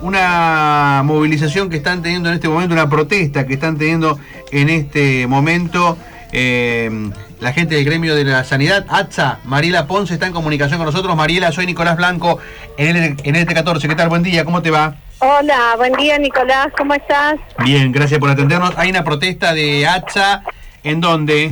una movilización que están teniendo en este momento, una protesta que están teniendo en este momento la gente del gremio de la sanidad, ATSA. Mariela Ponce está en comunicación con nosotros. Mariela, soy Nicolás Blanco en LT14. ¿Qué tal? Buen día, ¿cómo te va? Hola, buen día Nicolás, ¿cómo estás? Bien, gracias por atendernos. Hay una protesta de ATSA, ¿en dónde?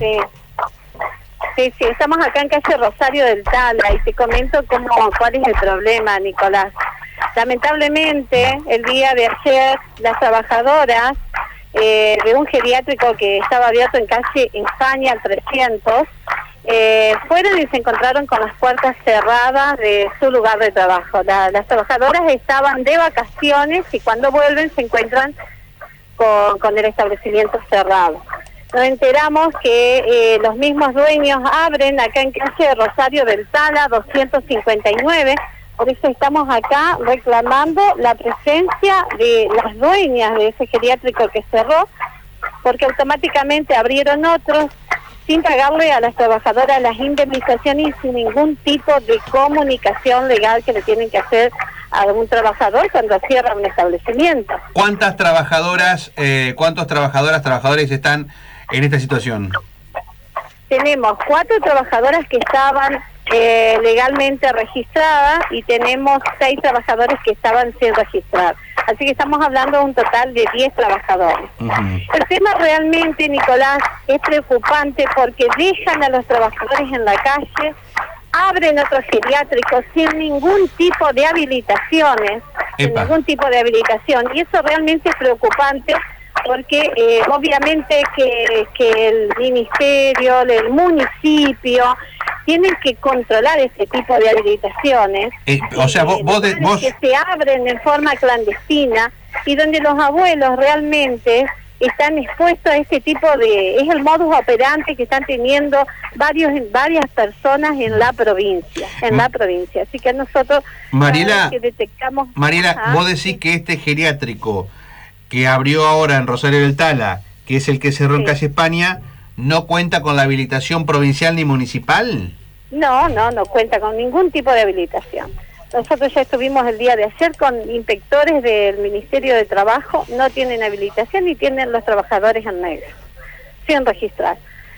Sí, estamos acá en calle Rosario del Tala y te comento cuál es el problema, Nicolás. Lamentablemente, el día de ayer, las trabajadoras de un geriátrico que estaba abierto en calle España al 300, fueron y se encontraron con las puertas cerradas de su lugar de trabajo. Las trabajadoras estaban de vacaciones y cuando vuelven se encuentran con el establecimiento cerrado. Nos enteramos que los mismos dueños abren acá en calle Rosario del Tala 259, por eso estamos acá reclamando la presencia de las dueñas de ese geriátrico que cerró, porque automáticamente abrieron otros sin pagarle a las trabajadoras las indemnizaciones y sin ningún tipo de comunicación legal que le tienen que hacer a algún trabajador cuando cierra un establecimiento. ¿Cuántas trabajadoras, trabajadores están en esta situación? Tenemos 4 trabajadoras que estaban legalmente registradas y tenemos 6 trabajadores que estaban sin registrar. Así que estamos hablando de un total de 10 trabajadores. El tema realmente, Nicolás, es preocupante porque dejan a los trabajadores en la calle, abren otros geriátricos sin ningún tipo de habilitaciones, y eso realmente es preocupante porque decir que el ministerio, el municipio, tienen que controlar este tipo de habilitaciones. O sea, vos que se abren en forma clandestina y donde los abuelos realmente están expuestos a este tipo de... Es el modus operandi que están teniendo varias personas en la provincia. Así que nosotros... Mariela, que detectamos... Vos decís que este geriátrico que abrió ahora en Rosario del Tala, que es el que cerró en calle España, ¿no cuenta con la habilitación provincial ni municipal? No cuenta con ningún tipo de habilitación. Nosotros ya estuvimos el día de ayer con inspectores del Ministerio de Trabajo, no tienen habilitación y tienen los trabajadores en negro, sin registrar.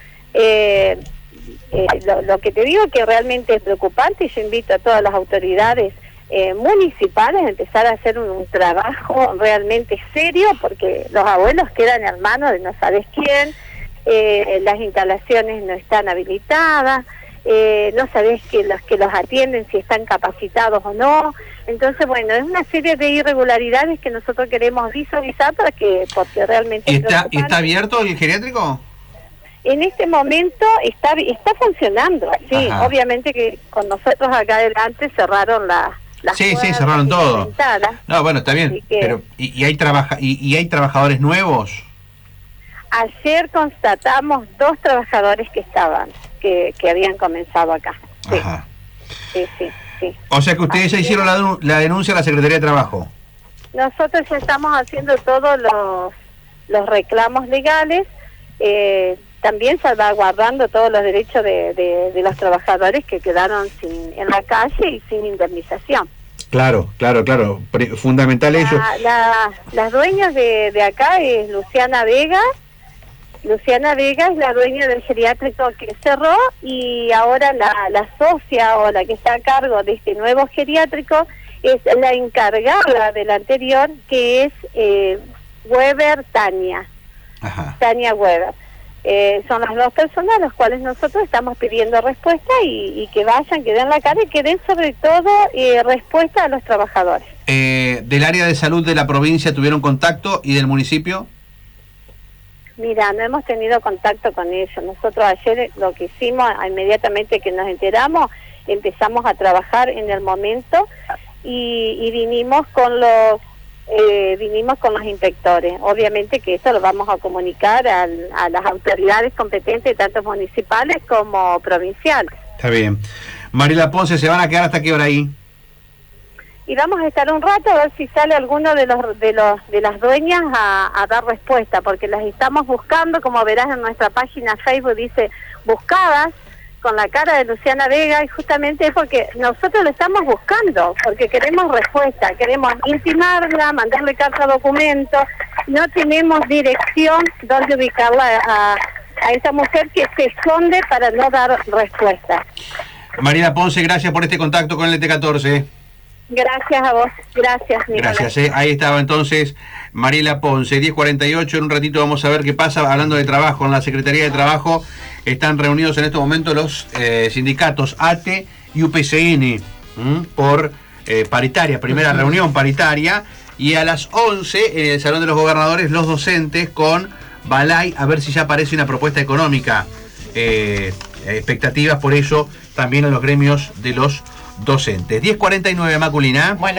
Lo que te digo que realmente es preocupante y yo invito a todas las autoridades municipales a empezar a hacer un trabajo realmente serio porque los abuelos quedan en manos de no sabes quién, las instalaciones no están habilitadas, no sabés que los atienden si están capacitados o no. Entonces, bueno, es una serie de irregularidades que nosotros queremos visualizar porque realmente... ¿Está abierto el geriátrico? En este momento está funcionando, sí. Ajá. Obviamente que con nosotros acá adelante cerraron las puertas, cerraron todo. No, bueno, está bien, pero ¿y hay trabajadores nuevos? Ayer constatamos 2 trabajadores que habían comenzado acá. Sí. Ajá. Sí. O sea que ustedes ya hicieron la denuncia a la Secretaría de Trabajo. Nosotros ya estamos haciendo todos los reclamos legales, también salvaguardando todos los derechos de los trabajadores que quedaron en la calle y sin indemnización. Claro. Fundamental ello. Las dueñas de acá es Luciana Vega. Luciana Vega es la dueña del geriátrico que cerró y ahora la socia o la que está a cargo de este nuevo geriátrico es la encargada del anterior, que es Weber Tania. Ajá. Tania Weber. Son las 2 personas a las cuales nosotros estamos pidiendo respuesta y que vayan, que den la cara y que den sobre todo respuesta a los trabajadores. ¿Del área de salud de la provincia tuvieron contacto y del municipio? Mira, no hemos tenido contacto con ellos. Nosotros ayer lo que hicimos, inmediatamente que nos enteramos, empezamos a trabajar en el momento y vinimos con los inspectores. Obviamente que esto lo vamos a comunicar a las autoridades competentes, tanto municipales como provinciales. Está bien. Mariela Ponce, ¿se van a quedar hasta qué hora ahí? Y vamos a estar un rato a ver si sale alguno de las dueñas a dar respuesta, porque las estamos buscando, como verás en nuestra página Facebook dice buscadas, con la cara de Luciana Vega y justamente es porque nosotros lo estamos buscando, porque queremos respuesta, queremos intimarla, mandarle carta documento, no tenemos dirección donde ubicarla a esa mujer que se esconde para no dar respuesta. Mariela Ponce, gracias por este contacto con el ET14. Gracias a vos, gracias Nicolás. Gracias, ahí estaba entonces Mariela Ponce, 10:48, en un ratito vamos a ver qué pasa hablando de trabajo. En la Secretaría de Trabajo están reunidos en este momento los sindicatos ATE y UPCN por paritaria, primera reunión paritaria, y a las 11 en el Salón de los Gobernadores los docentes con Balay a ver si ya aparece una propuesta económica. Expectativas por eso también a los gremios de los docentes. 10:49, Maculina. Bueno.